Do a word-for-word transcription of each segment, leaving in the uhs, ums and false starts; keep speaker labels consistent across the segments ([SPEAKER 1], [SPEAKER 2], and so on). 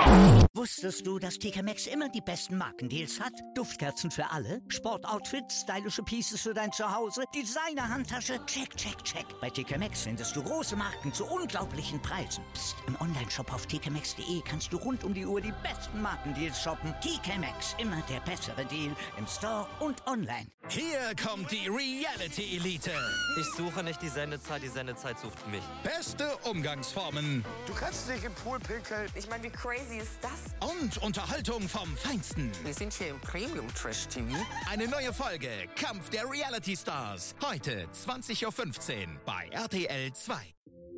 [SPEAKER 1] Wusstest du, dass T K Maxx immer die besten Markendeals hat? Duftkerzen für alle, Sportoutfits, stylische Pieces für dein Zuhause, Designer-Handtasche, check, check, check. Bei T K Maxx findest du große Marken zu unglaublichen Preisen. Psst. Im Onlineshop auf t k maxx punkt d e kannst du rund um die Uhr die besten Markendeals shoppen. T K Maxx, immer der bessere Deal im Store und online.
[SPEAKER 2] Hier kommt die Reality Elite.
[SPEAKER 3] Ich suche nicht die Sendezeit, die Sendezeit sucht mich.
[SPEAKER 2] Beste Umgangsformen.
[SPEAKER 4] Du kannst dich im Pool pinkeln.
[SPEAKER 5] Ich meine, wie crazy ist das?
[SPEAKER 2] Und Unterhaltung vom Feinsten.
[SPEAKER 4] Wir sind hier im Premium-Trash-T V.
[SPEAKER 2] Eine neue Folge Kampf der Reality Stars. Heute zwanzig Uhr fünfzehn bei R T L zwei.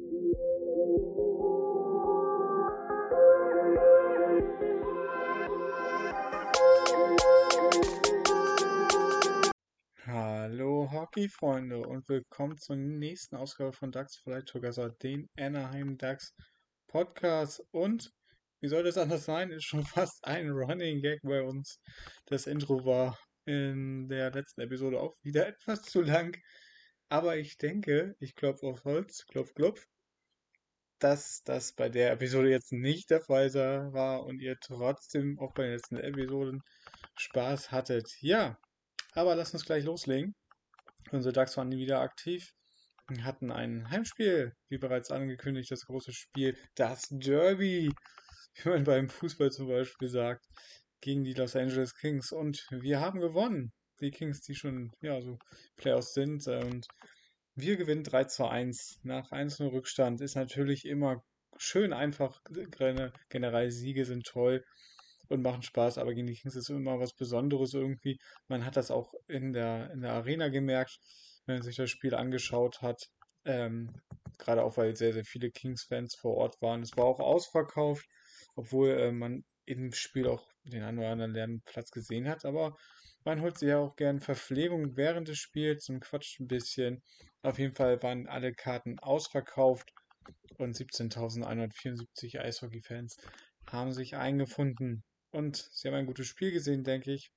[SPEAKER 6] Hallo Hockey-Freunde und willkommen zur nächsten Ausgabe von Ducks Flight Together, den Anaheim Ducks Podcast. Und wie soll das anders sein? Ist schon fast ein Running Gag bei uns. Das Intro war in der letzten Episode auch wieder etwas zu lang. Aber ich denke, ich klopfe auf Holz, klopf, klopf, dass das bei der Episode jetzt nicht der Fall war und ihr trotzdem auch bei den letzten Episoden Spaß hattet. Ja, aber lasst uns gleich loslegen. Unsere Ducks waren wieder aktiv, hatten ein Heimspiel, wie bereits angekündigt, das große Spiel, das Derby, wie man beim Fußball zum Beispiel sagt, gegen die Los Angeles Kings. Und wir haben gewonnen. Die Kings, die schon ja so Playoffs sind. Und wir gewinnen drei zu eins nach eins zu null Rückstand. Ist natürlich immer schön einfach. Generell Siege sind toll und machen Spaß, aber gegen die Kings ist immer was Besonderes irgendwie. Man hat das auch in der, in der Arena gemerkt, wenn man sich das Spiel angeschaut hat. Ähm, gerade auch, weil sehr, sehr viele Kings-Fans vor Ort waren. Es war auch ausverkauft, obwohl äh, man im Spiel auch den einen oder anderen leeren Platz gesehen hat. Aber man holt sich ja auch gern Verpflegung während des Spiels und quatscht ein bisschen. Auf jeden Fall waren alle Karten ausverkauft und siebzehntausendeinhundertvierundsiebzig Eishockey-Fans haben sich eingefunden. Und sie haben ein gutes Spiel gesehen, denke ich.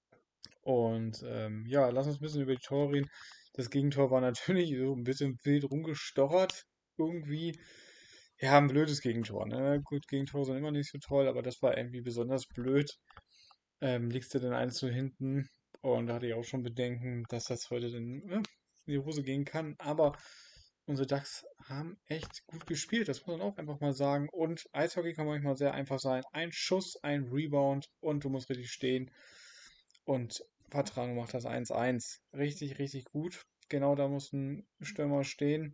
[SPEAKER 6] Und ähm, ja, lass uns ein bisschen über die Tore reden. Das Gegentor war natürlich so ein bisschen wild rumgestochert. Irgendwie. Ja, ein blödes Gegentor. Ne? Gut, Gegentore sind immer nicht so toll, aber das war irgendwie besonders blöd. Ähm, liegst du dann eins zu hinten. Und da hatte ich auch schon Bedenken, dass das heute dann äh, in die Hose gehen kann. Aber unsere Ducks haben echt gut gespielt, das muss man auch einfach mal sagen. Und Eishockey kann manchmal sehr einfach sein. Ein Schuss, ein Rebound und du musst richtig stehen. Und Vatrano macht das eins eins. Richtig, richtig gut. Genau da muss ein Stürmer stehen.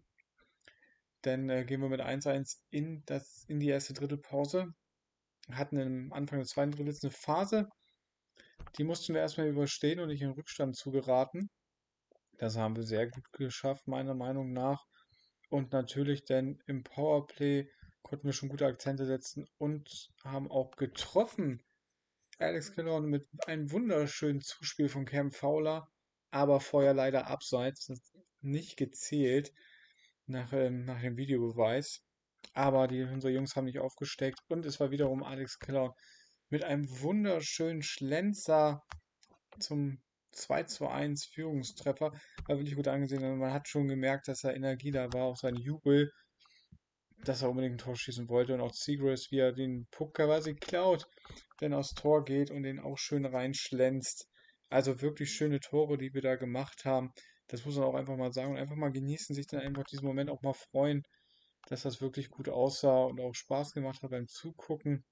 [SPEAKER 6] Dann äh, gehen wir mit eins eins in, das, in die erste Drittelpause. Hatten am Anfang des zweiten Drittels eine Phase. Die mussten wir erstmal überstehen und nicht in Rückstand zu geraten. Das haben wir sehr gut geschafft, meiner Meinung nach. Und natürlich dann im Powerplay konnten wir schon gute Akzente setzen und haben auch getroffen. Alex Killorn mit einem wunderschönen Zuspiel von Cam Fowler, aber vorher leider abseits, das ist nicht gezählt nach, ähm, nach dem Videobeweis. Aber die, unsere Jungs haben nicht aufgesteckt und es war wiederum Alex Killorn mit einem wunderschönen Schlenzer zum zwei zu eins Führungstreffer. War wirklich gut angesehen und man hat schon gemerkt, dass er Energie da war, auch sein Jubel, dass er unbedingt ein Tor schießen wollte und auch Seagrass, wie er den Puck quasi klaut, dann aufs Tor geht und den auch schön reinschlänzt. Also wirklich schöne Tore, die wir da gemacht haben. Das muss man auch einfach mal sagen und einfach mal genießen, sich dann einfach diesen Moment auch mal freuen, dass das wirklich gut aussah und auch Spaß gemacht hat beim Zugucken.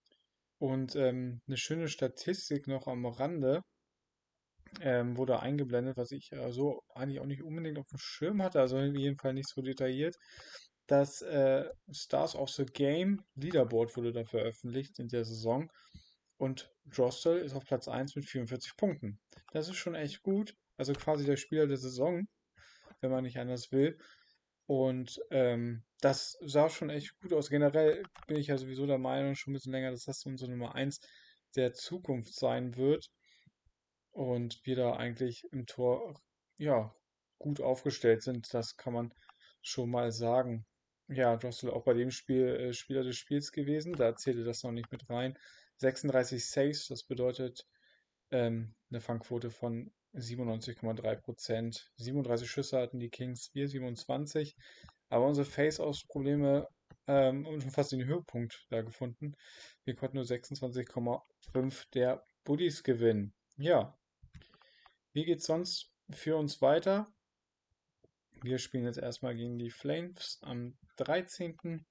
[SPEAKER 6] Und ähm, eine schöne Statistik noch am Rande ähm, wurde eingeblendet, was ich äh, so eigentlich auch nicht unbedingt auf dem Schirm hatte, also in jedem Fall nicht so detailliert. Das äh, Stars of the Game Leaderboard wurde da veröffentlicht in der Saison und Drossel ist auf Platz eins mit vierundvierzig Punkten. Das ist schon echt gut, also quasi der Spieler der Saison, wenn man nicht anders will. Und ähm, das sah schon echt gut aus. Generell bin ich ja sowieso der Meinung, schon ein bisschen länger, dass das unsere Nummer eins der Zukunft sein wird. Und wir da eigentlich im Tor, ja, gut aufgestellt sind. Das kann man schon mal sagen. Ja, Drossel auch bei dem Spiel äh, Spieler des Spiels gewesen. Da zählte das noch nicht mit rein. sechsunddreißig Saves, das bedeutet ähm, eine Fangquote von siebenundneunzig Komma drei Prozent. siebenunddreißig Schüsse hatten die Kings, wir siebenundzwanzig. Aber unsere Face-Offs-Probleme ähm, und schon fast den Höhepunkt da gefunden. Wir konnten nur sechsundzwanzig Komma fünf der Bullies gewinnen. Ja, wie geht's sonst für uns weiter? Wir spielen jetzt erstmal gegen die Flames am dreizehnten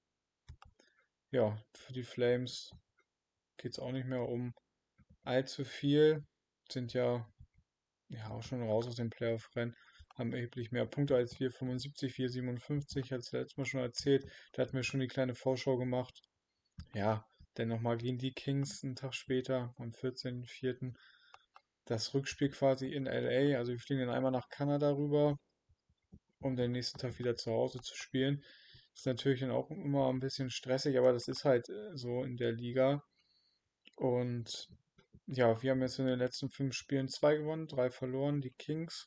[SPEAKER 6] Ja, für die Flames geht es auch nicht mehr um allzu viel. Sind ja, ja auch schon raus aus dem Playoff-Rennen. Haben erheblich mehr Punkte als wir. fünfundsiebzig, wir siebenundfünfzig. Hat es letztes Mal schon erzählt. Da hatten wir schon die kleine Vorschau gemacht. Ja, dann nochmal gegen die Kings einen Tag später, am vierzehnten vierten Das Rückspiel quasi in L A. Also wir fliegen dann einmal nach Kanada rüber, um den nächsten Tag wieder zu Hause zu spielen. Ist natürlich dann auch immer ein bisschen stressig, aber das ist halt äh, so in der Liga. Und ja, wir haben jetzt in den letzten fünf Spielen zwei gewonnen, drei verloren. Die Kings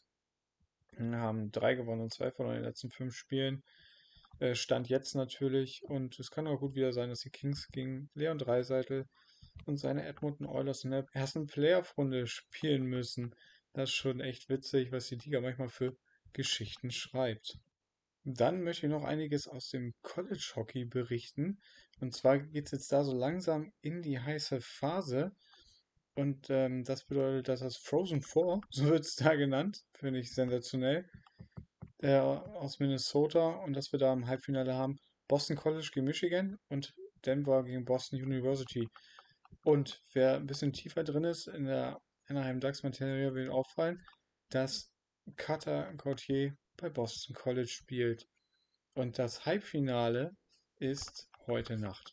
[SPEAKER 6] haben drei gewonnen und zwei verloren in den letzten fünf Spielen. Äh, Stand jetzt natürlich. Und es kann auch gut wieder sein, dass die Kings gegen Leon Draisaitl und seine Edmonton Oilers in der ersten Playoff-Runde spielen müssen. Das ist schon echt witzig, was die Liga manchmal für Geschichten schreibt. Dann möchte ich noch einiges aus dem College Hockey berichten. Und zwar geht es jetzt da so langsam in die heiße Phase. Und ähm, das bedeutet, dass das Frozen Four, so wird es da genannt, finde ich sensationell, äh, aus Minnesota. Und dass wir da im Halbfinale haben Boston College gegen Michigan und Denver gegen Boston University. Und wer ein bisschen tiefer drin ist in der Anaheim Ducks Materie, will auffallen, dass Cutter Gauthier bei Boston College spielt. Und das Halbfinale ist heute Nacht.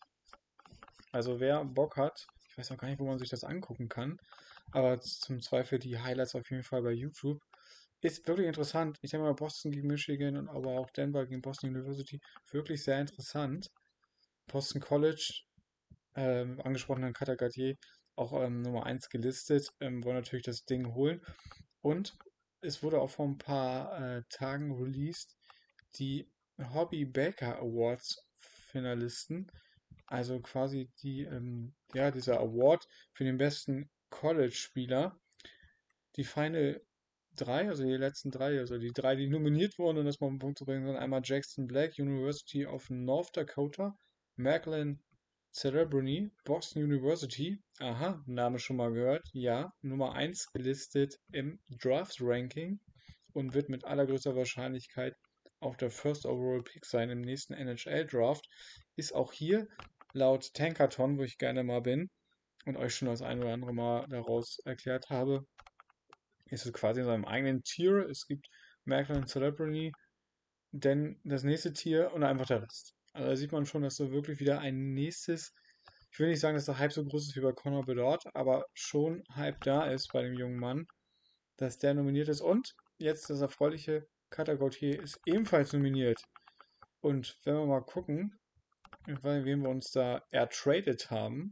[SPEAKER 6] Also wer Bock hat, ich weiß auch gar nicht, wo man sich das angucken kann, aber zum Zweifel die Highlights auf jeden Fall bei YouTube. Ist wirklich interessant. Ich denke mal Boston gegen Michigan und aber auch Denver gegen Boston University. Wirklich sehr interessant. Boston College, ähm, angesprochenen Cutter Gauthier, auch ähm, Nummer eins gelistet, ähm, wollen natürlich das Ding holen. Und es wurde auch vor ein paar äh, Tagen released, die Hobby Baker Awards Finalisten, also quasi die, ähm, ja, dieser Award für den besten College-Spieler. Die Final drei, also die letzten drei, also die drei, die nominiert wurden, um das mal auf den Punkt zu bringen, sind einmal Jackson Black, University of North Dakota, Macklin Cerebrini, Boston University, aha, Name schon mal gehört, ja, Nummer eins gelistet im Draft-Ranking und wird mit allergrößter Wahrscheinlichkeit auch der First Overall Pick sein im nächsten N H L-Draft, ist auch hier laut Tankathon, wo ich gerne mal bin und euch schon das ein oder andere Mal daraus erklärt habe, ist es quasi in seinem eigenen Tier. Es gibt Macklin Celebrity, denn das nächste Tier und einfach der Rest. Also da sieht man schon, dass so wirklich wieder ein nächstes, ich will nicht sagen, dass der Hype so groß ist wie bei Connor Bedard, aber schon Hype da ist bei dem jungen Mann, dass der nominiert ist. Und jetzt das erfreuliche, Cutter Gauthier ist ebenfalls nominiert. Und wenn wir mal gucken, bei wem wir uns da ertradet haben,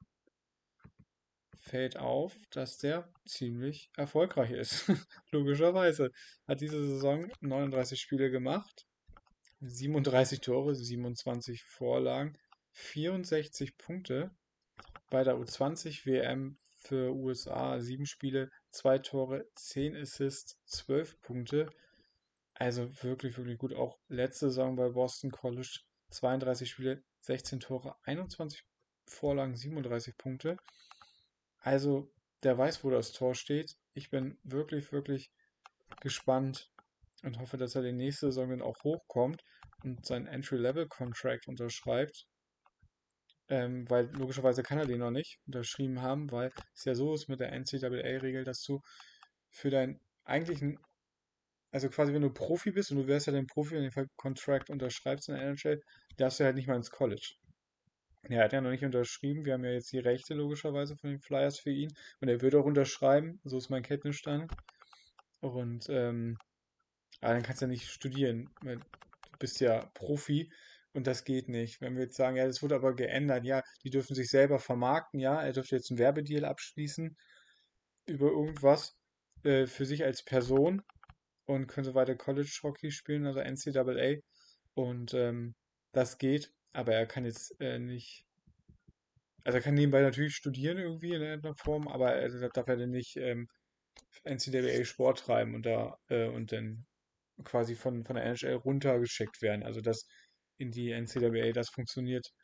[SPEAKER 6] fällt auf, dass der ziemlich erfolgreich ist. Logischerweise. Hat diese Saison neununddreißig Spiele gemacht, siebenunddreißig Tore, siebenundzwanzig Vorlagen, vierundsechzig Punkte. Bei der U zwanzig W M für U S A sieben Spiele, zwei Tore, zehn Assists, zwölf Punkte. Also wirklich, wirklich gut. Auch letzte Saison bei Boston College zweiunddreißig Spiele, sechzehn Tore, einundzwanzig Vorlagen, siebenunddreißig Punkte. Also, der weiß, wo das Tor steht. Ich bin wirklich, wirklich gespannt und hoffe, dass er die nächste Saison dann auch hochkommt und seinen Entry-Level-Contract unterschreibt. Ähm, weil logischerweise kann er den noch nicht unterschrieben haben, weil es ja so ist mit der N C double A-Regel, dass du für deinen eigentlichen, also quasi wenn du Profi bist und du wärst ja dein Profi, wenn du den Contract unterschreibst in der N H L, darfst du halt nicht mal ins College. Er hat ja noch nicht unterschrieben. Wir haben ja jetzt die Rechte logischerweise von den Flyers für ihn. Und er wird auch unterschreiben. So ist mein Kenntnisstand. Und ähm, aber dann kannst du ja nicht studieren. Du bist ja Profi und das geht nicht. Wenn wir jetzt sagen, ja, das wurde aber geändert, ja, die dürfen sich selber vermarkten, ja, er dürfte jetzt einen Werbedeal abschließen über irgendwas äh, für sich als Person und könnte weiter College Hockey spielen, also N C double A. Und ähm, das geht, aber er kann jetzt äh, nicht. Also er kann nebenbei natürlich studieren irgendwie in irgendeiner Form, aber er darf ja dann nicht ähm, N C double A Sport treiben und da äh, und dann quasi von, von der N H L runtergeschickt werden. Also das in die N C double A, das funktioniert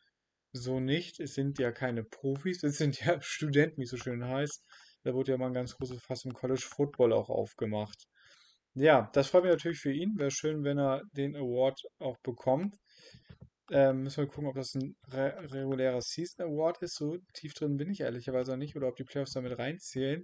[SPEAKER 6] so nicht. Es sind ja keine Profis, es sind ja Studenten, wie es so schön heißt. Da wurde ja mal ein ganz großes Fass im College Football auch aufgemacht. Ja, das freut mich natürlich für ihn. Wäre schön, wenn er den Award auch bekommt. Ähm, müssen wir gucken, ob das ein re regulärer Season Award ist. So tief drin bin ich ehrlicherweise nicht. Oder ob die Playoffs damit reinzählen.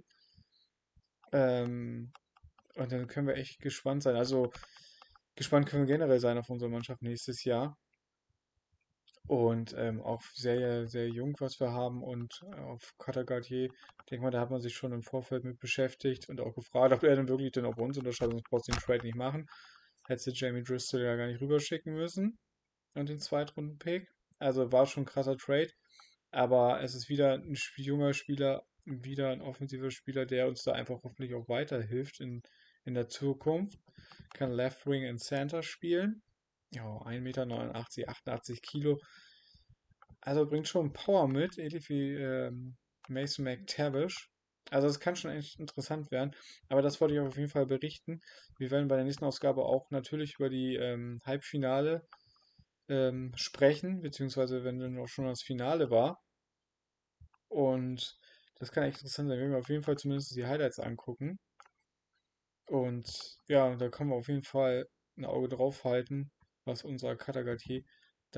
[SPEAKER 6] Ähm, und dann können wir echt gespannt sein. Also gespannt können wir generell sein auf unsere Mannschaft nächstes Jahr. Und ähm, auch sehr, sehr jung, was wir haben. Und äh, auf Katagartier, ich denke mal, da hat man sich schon im Vorfeld mit beschäftigt und auch gefragt, ob er denn wirklich den auf uns unterschreibt, sonst brauchst du den Trade nicht machen. Hättest du Jamie Driscoll ja gar nicht rüberschicken müssen und den Zweitrunden-Pick. Also war schon ein krasser Trade. Aber es ist wieder ein sp- junger Spieler, wieder ein offensiver Spieler, der uns da einfach hoffentlich auch weiterhilft in, in der Zukunft. Kann Left Wing and Center spielen. Ja, ein Meter neunundachtzig, achtundachtzig Kilo. Also bringt schon Power mit, ähnlich wie ähm, Mason McTavish. Also es kann schon echt interessant werden. Aber das wollte ich auf jeden Fall berichten. Wir werden bei der nächsten Ausgabe auch natürlich über die ähm, Halbfinale ähm, sprechen, beziehungsweise wenn dann auch schon das Finale war. Und das kann echt interessant sein. Wir werden auf jeden Fall zumindest die Highlights angucken. Und ja, da können wir auf jeden Fall ein Auge drauf halten, was unser Katagatier da.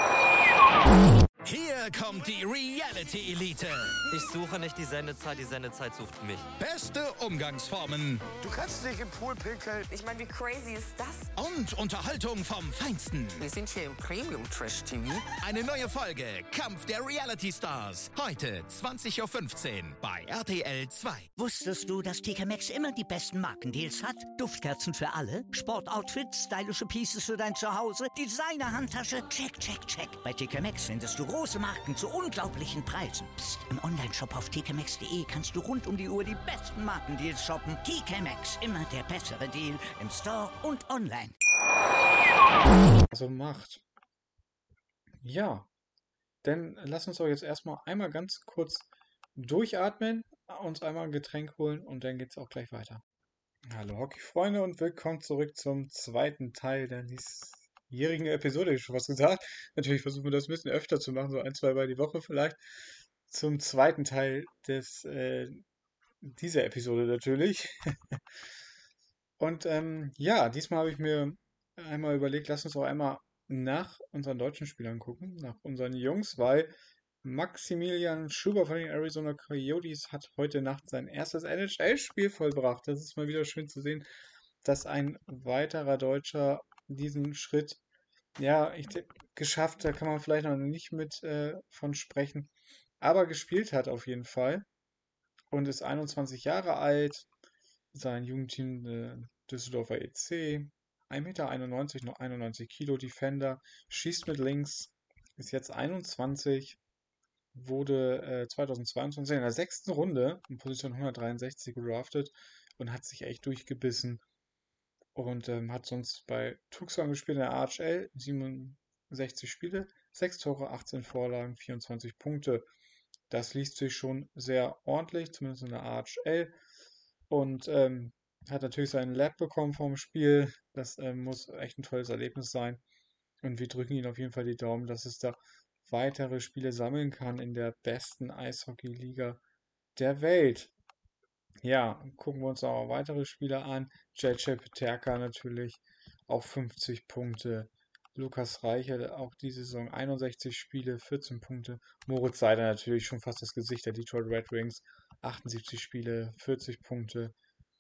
[SPEAKER 2] Hier kommt die Reality Elite.
[SPEAKER 3] Ich suche nicht die Sendezeit, die Sendezeit sucht mich.
[SPEAKER 2] Beste Umgangsformen
[SPEAKER 4] Du kannst dich im Pool pinkeln.
[SPEAKER 5] Ich meine, wie crazy ist das?
[SPEAKER 2] und Unterhaltung vom Feinsten.
[SPEAKER 4] Wir sind hier im Premium Trash T V.
[SPEAKER 2] Eine neue Folge Kampf der Reality Stars. Heute zwanzig Uhr fünfzehn bei R T L zwei.
[SPEAKER 1] Wusstest du, dass T K Maxx immer die besten Markendeals hat? Duftkerzen für alle, Sportoutfits, stylische Pieces für dein Zuhause, Designer-Handtasche, check, check, check. Bei T K Maxx findest du große Marken zu unglaublichen Preisen. Psst. Im Onlineshop auf t k maxx punkt d e kannst du rund um die Uhr die besten Markendeals shoppen. T K Maxx, immer der bessere Deal im Store und online.
[SPEAKER 6] Also macht. Ja, dann lass uns doch jetzt erstmal einmal ganz kurz durchatmen, uns einmal ein Getränk holen und dann geht's auch gleich weiter. Hallo Hockey-Freunde und willkommen zurück zum zweiten Teil der diesjährigen Episode, hab ich schon was gesagt. Natürlich versuchen wir das ein bisschen öfter zu machen, so ein, zwei Mal die Woche vielleicht. Zum zweiten Teil des äh, dieser Episode natürlich. Und ähm, ja, diesmal habe ich mir einmal überlegt, lass uns auch einmal nach unseren deutschen Spielern gucken, nach unseren Jungs, weil Maximilian Schubert von den Arizona Coyotes hat heute Nacht sein erstes N H L-Spiel vollbracht. Das ist mal wieder schön zu sehen, dass ein weiterer Deutscher diesen Schritt, ja, ich, de- geschafft, da kann man vielleicht noch nicht mit äh, von sprechen, aber gespielt hat auf jeden Fall und ist einundzwanzig Jahre alt. Sein Jugendteam äh, Düsseldorfer E C, ein Meter einundneunzig, noch einundneunzig Kilo Defender, schießt mit links, ist jetzt einundzwanzig, wurde äh, zweitausendzweiundzwanzig in der sechsten Runde in Position hundertdreiundsechzig gedraftet und hat sich echt durchgebissen und ähm, hat sonst bei Tucson gespielt in der A H L, siebenundsechzig Spiele, sechs Tore, achtzehn Vorlagen, vierundzwanzig Punkte. Das liest sich schon sehr ordentlich, zumindest in der A H L. Und ähm, hat natürlich seinen Lab bekommen vom Spiel. Das ähm, muss echt ein tolles Erlebnis sein. Und wir drücken ihn auf jeden Fall die Daumen, dass es da weitere Spiele sammeln kann in der besten Eishockey-Liga der Welt. Ja, gucken wir uns auch weitere Spieler an. J J Peterka natürlich, auch fünfzig Punkte. Lukas Reichel, auch diese Saison einundsechzig Spiele, vierzehn Punkte. Moritz Seider natürlich schon fast das Gesicht der Detroit Red Wings, achtundsiebzig Spiele, vierzig Punkte.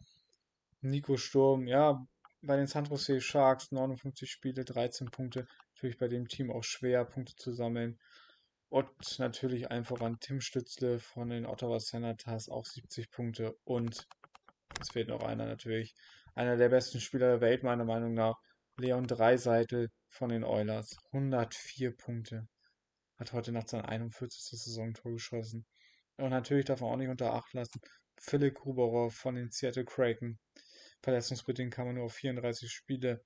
[SPEAKER 6] Nico Sturm, ja, bei den San Jose Sharks neunundfünfzig Spiele, dreizehn Punkte. Natürlich bei dem Team auch schwer, Punkte zu sammeln. Und natürlich allen voran Tim Stützle von den Ottawa Senators, auch siebzig Punkte. Und es fehlt noch einer natürlich, einer der besten Spieler der Welt, meiner Meinung nach, Leon Draisaitl von den Oilers, hundertvier Punkte. Hat heute Nacht sein einundvierzigstes Saisontor geschossen. Und natürlich darf man auch nicht unter Acht lassen, Philipp Kubarov von den Seattle Kraken. Verletzungsbedingt kam er nur auf vierunddreißig Spiele.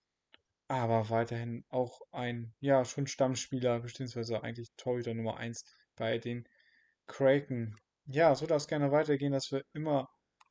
[SPEAKER 6] Aber weiterhin auch ein, ja, schon Stammspieler, beziehungsweise eigentlich Torhüter Nummer eins bei den Kraken. Ja, so darf es gerne weitergehen, dass wir immer,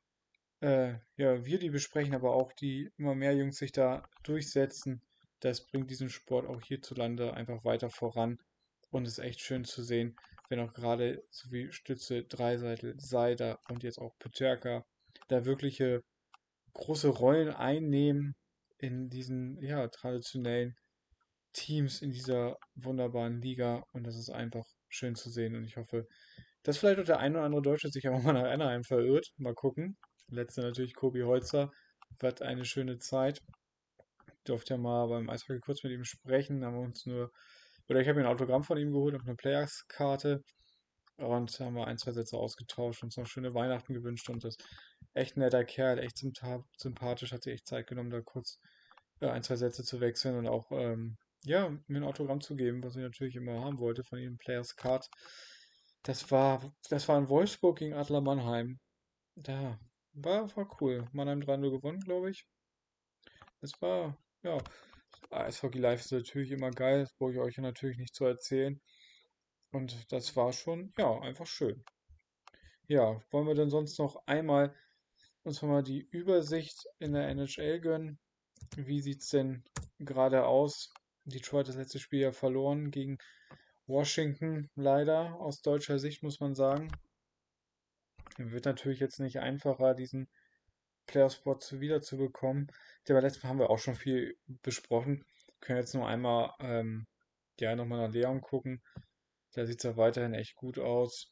[SPEAKER 6] äh, ja, wir die besprechen, aber auch die immer mehr Jungs sich da durchsetzen. Das bringt diesen Sport auch hierzulande einfach weiter voran. Und es ist echt schön zu sehen, wenn auch gerade so wie Stütze, Dreiseitel, Seider und jetzt auch Peterka da wirkliche große Rollen einnehmen in diesen ja, traditionellen Teams in dieser wunderbaren Liga. Und das ist einfach schön zu sehen. Und ich hoffe, dass vielleicht auch der ein oder andere Deutsche sich aber mal nach Anaheim verirrt. Mal gucken. Letzte natürlich Kobi Holzer. Wird eine schöne Zeit. Durfte ja mal beim Eishockey kurz mit ihm sprechen. Haben wir uns nur, oder ich habe mir ein Autogramm von ihm geholt auf eine Players-Karte. Und haben wir ein, zwei Sätze ausgetauscht, uns noch schöne Weihnachten gewünscht. Und das ist echt ein netter Kerl, echt sympa- sympathisch. Hat sich echt Zeit genommen, da kurz äh, ein, zwei Sätze zu wechseln und auch ähm, ja, mir ein Autogramm zu geben, was ich natürlich immer haben wollte von ihm, Players Card. Das war, das war in Wolfsburg gegen Adler Mannheim. Da war, war cool. Mannheim drei null gewonnen, glaube ich. Das war, ja, Eishockey Live ist natürlich immer geil. Das brauche ich euch ja natürlich nicht zu erzählen. Und das war schon, ja, einfach schön. Ja, wollen wir denn sonst noch einmal uns mal die Übersicht in der N H L gönnen? Wie sieht's denn gerade aus? Detroit das letzte Spiel ja verloren gegen Washington, leider aus deutscher Sicht muss man sagen. Wird natürlich jetzt nicht einfacher, diesen Playoff-Spot wiederzubekommen. Der beim letzten Mal haben wir auch schon viel besprochen. Wir können jetzt nur einmal ähm, ja, nochmal nach Leon gucken. Da sieht es ja weiterhin echt gut aus.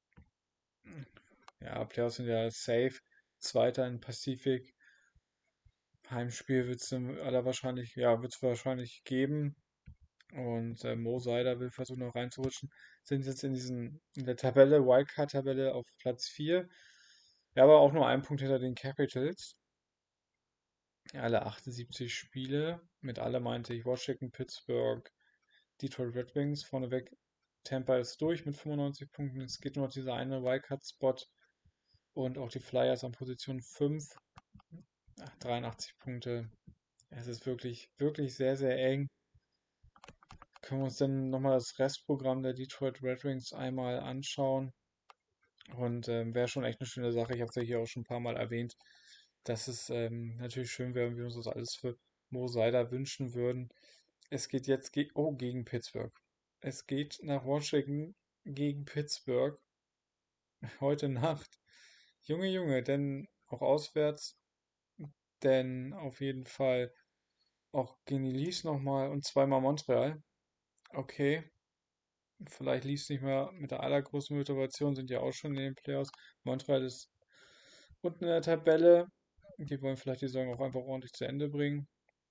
[SPEAKER 6] Ja, Playoffs sind ja safe. Zweiter in Pacific. Heimspiel wird es aller wahrscheinlich, ja, wird es wahrscheinlich geben. Und äh, Mo Seider will versuchen noch reinzurutschen. Sind jetzt in diesen, in der Tabelle, Wildcard-Tabelle auf Platz vier. Ja, aber auch nur einen Punkt hinter den Capitals. Alle achtundsiebzig Spiele. Mit alle meinte ich Washington, Pittsburgh, Detroit Red Wings. Vorneweg Tampa ist durch mit fünfundneunzig Punkten. Es geht nur noch dieser eine Wildcard-Spot. Und auch die Flyers an Position fünf. Ach, dreiundachtzig Punkte. Es ist wirklich, wirklich sehr, sehr eng. Können wir uns dann nochmal das Restprogramm der Detroit Red Wings einmal anschauen. Und ähm, wäre schon echt eine schöne Sache. Ich habe es ja hier auch schon ein paar Mal erwähnt, dass es ähm, natürlich schön wäre, wenn wir uns das alles für Mo Seider wünschen würden. Es geht jetzt ge oh, gegen Pittsburgh. Es geht nach Washington gegen Pittsburgh heute Nacht. Junge, Junge, denn auch auswärts, denn auf jeden Fall auch gegen die Leafs nochmal und zweimal Montreal. Okay, vielleicht Leafs nicht mehr mit der allergrößten Motivation, sind ja auch schon in den Playoffs. Montreal ist unten in der Tabelle. Die wollen vielleicht die Saison auch einfach ordentlich zu Ende bringen.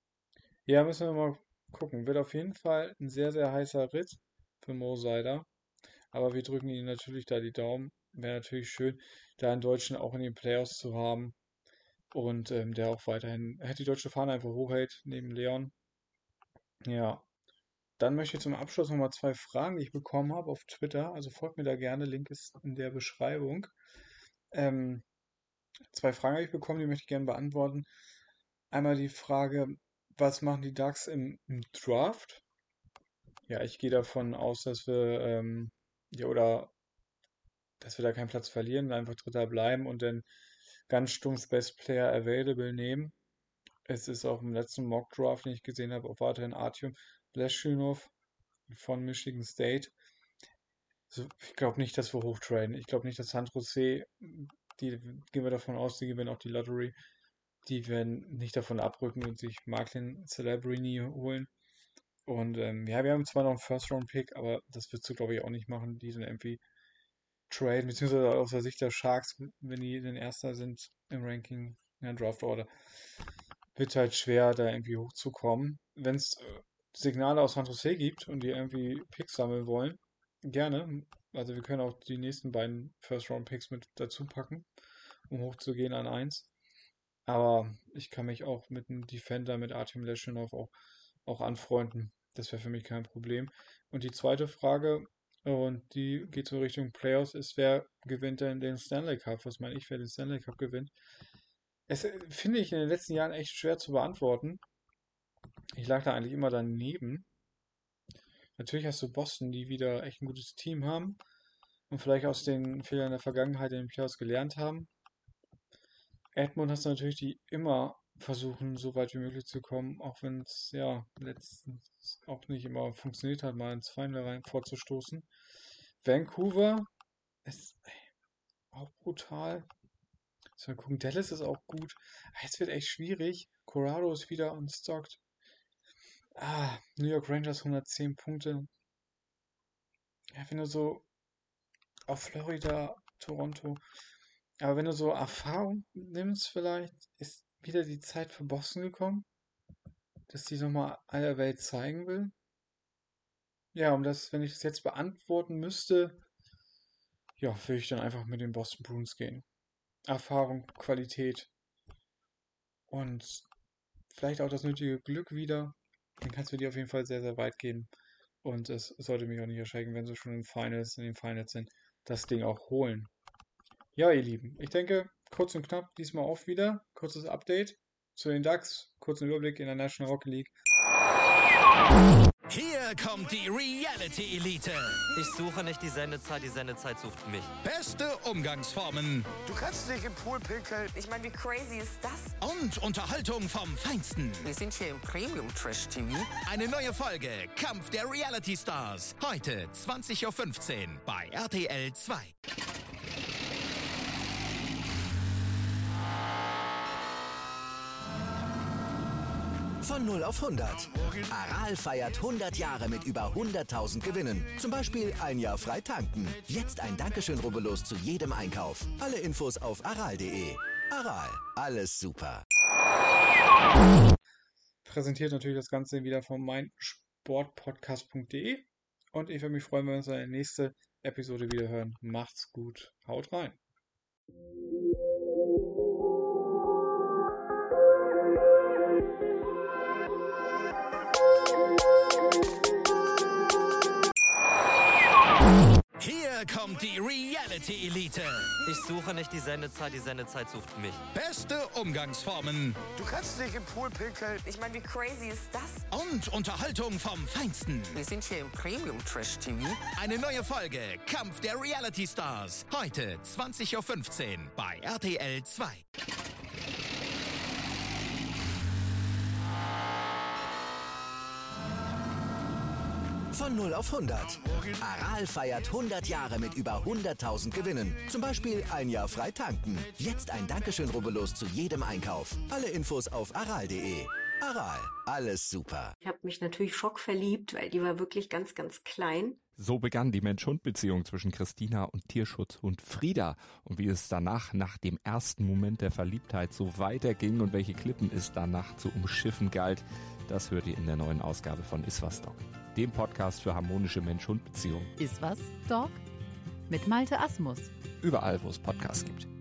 [SPEAKER 6] Ja, müssen wir mal gucken. Wird auf jeden Fall ein sehr, sehr heißer Ritt für Mo Seider. Aber wir drücken ihnen natürlich da die Daumen. Wäre natürlich schön, da einen Deutschen auch in den Playoffs zu haben. Und ähm, der auch weiterhin, hätte die deutsche Fahne einfach hochhält, neben Leon. Ja, dann möchte ich zum Abschluss nochmal zwei Fragen, die ich bekommen habe auf Twitter. Also folgt mir da gerne, Link ist in der Beschreibung. Ähm, zwei Fragen habe ich bekommen, die möchte ich gerne beantworten. Einmal die Frage, was machen die Ducks im, im Draft? Ja, ich gehe davon aus, dass wir, ähm, ja, oder dass wir da keinen Platz verlieren, einfach Dritter bleiben und dann ganz stumpf Best Player Available nehmen. Es ist auch im letzten Mock Draft, den ich gesehen habe, auch weiterhin Artyom Leschinov von Michigan State. Also ich glaube nicht, dass wir hochtraden. Ich glaube nicht, dass San Jose, die gehen wir davon aus, die gewinnen auch die Lottery. Die werden nicht davon abrücken und sich Marklin Celebrini holen. Und ähm, ja, wir haben zwar noch einen First-Round-Pick, aber das wirst du, glaube ich, auch nicht machen, die dann irgendwie traden, beziehungsweise aus der Sicht der Sharks, wenn die den Erster sind im Ranking, in der Draft-Order, wird halt schwer, da irgendwie hochzukommen. Wenn es äh, Signale aus San Jose gibt und die irgendwie Picks sammeln wollen, gerne. Also wir können auch die nächsten beiden First-Round-Picks mit dazu packen, um hochzugehen an eins. Aber ich kann mich auch mit einem Defender, mit Artem Leschinov auch, auch anfreunden. Das wäre für mich kein Problem. Und die zweite Frage, und die geht so Richtung Playoffs, ist, wer gewinnt denn den Stanley Cup? Was meine ich, wer den Stanley Cup gewinnt? Es äh, finde ich in den letzten Jahren echt schwer zu beantworten. Ich lag da eigentlich immer daneben. Natürlich hast du Boston, die wieder echt ein gutes Team haben und vielleicht aus den Fehlern der Vergangenheit in den Playoffs gelernt haben. Edmund hast du natürlich, die immer versuchen, so weit wie möglich zu kommen, auch wenn es ja letztens auch nicht immer funktioniert hat, mal ins Final rein vorzustoßen. Vancouver ist ey, auch brutal. So, gucken, Dallas ist auch gut. Es wird echt schwierig. Colorado ist wieder unstocked. Ah, New York Rangers hundertzehn Punkte. Ja, wenn du so auf Florida, Toronto, aber wenn du so Erfahrung nimmst, vielleicht ist wieder die Zeit für Boston gekommen, dass die nochmal aller Welt zeigen will. Ja, um das, wenn ich das jetzt beantworten müsste, ja, würde ich dann einfach mit den Boston Bruins gehen. Erfahrung, Qualität und vielleicht auch das nötige Glück wieder. Dann kannst du dir auf jeden Fall sehr, sehr weit gehen. Und es sollte mich auch nicht erschrecken, wenn sie schon in, Finals, in den Finals sind, das Ding auch holen. Ja, ihr Lieben, ich denke, kurz und knapp, diesmal auch wieder. Kurzes Update zu den Ducks, kurzen Überblick in der National Hockey League.
[SPEAKER 2] Hier kommt die Reality Elite.
[SPEAKER 3] Ich suche nicht die Sendezeit, die Sendezeit sucht mich.
[SPEAKER 2] Beste Umgangsformen
[SPEAKER 4] Du kannst dich im Pool pinkeln.
[SPEAKER 5] Ich meine, wie crazy ist das?
[SPEAKER 2] und Unterhaltung vom Feinsten.
[SPEAKER 4] Wir sind hier im Premium Trash T V.
[SPEAKER 2] Eine neue Folge Kampf der Reality Stars. Heute zwanzig Uhr fünfzehn bei R T L zwei.
[SPEAKER 7] Von null auf hundert. Aral feiert hundert Jahre mit über hunderttausend Gewinnen. Zum Beispiel ein Jahr frei tanken. Jetzt ein Dankeschön, rubbellos zu jedem Einkauf. Alle Infos auf aral punkt de. Aral, alles super.
[SPEAKER 6] Präsentiert natürlich das Ganze wieder von meinsportpodcast punkt de. Und ich würde mich freuen, wenn wir uns in der nächsten Episode wieder hören. Macht's gut. Haut rein.
[SPEAKER 2] Hier kommt die Reality Elite.
[SPEAKER 3] Ich suche nicht die Sendezeit, die Sendezeit sucht mich.
[SPEAKER 2] Beste Umgangsformen
[SPEAKER 4] Du kannst dich im Pool pinkeln.
[SPEAKER 5] Ich meine, wie crazy ist das?
[SPEAKER 2] und Unterhaltung vom Feinsten.
[SPEAKER 4] Wir sind hier im Premium Trash T V.
[SPEAKER 2] Eine neue Folge Kampf der Reality Stars. Heute zwanzig Uhr fünfzehn bei R T L zwei.
[SPEAKER 7] Von null auf hundert. Aral feiert hundert Jahre mit über hunderttausend Gewinnen. Zum Beispiel ein Jahr frei tanken. Jetzt ein Dankeschön, rubbellos zu jedem Einkauf. Alle Infos auf aral punkt de. Aral, alles super.
[SPEAKER 8] Ich habe mich natürlich schockverliebt, weil die war wirklich ganz, ganz klein.
[SPEAKER 9] So begann die Mensch-Hund-Beziehung zwischen Christina und Tierschutzhund Frieda. Und wie es danach, nach dem ersten Moment der Verliebtheit, so weiterging und welche Klippen es danach zu umschiffen galt, das hört ihr in der neuen Ausgabe von Iswas Dog, dem Podcast für harmonische Mensch-Hund-Beziehungen.
[SPEAKER 10] Iswas Dog? Mit Malte Asmus.
[SPEAKER 9] Überall, wo es Podcasts gibt.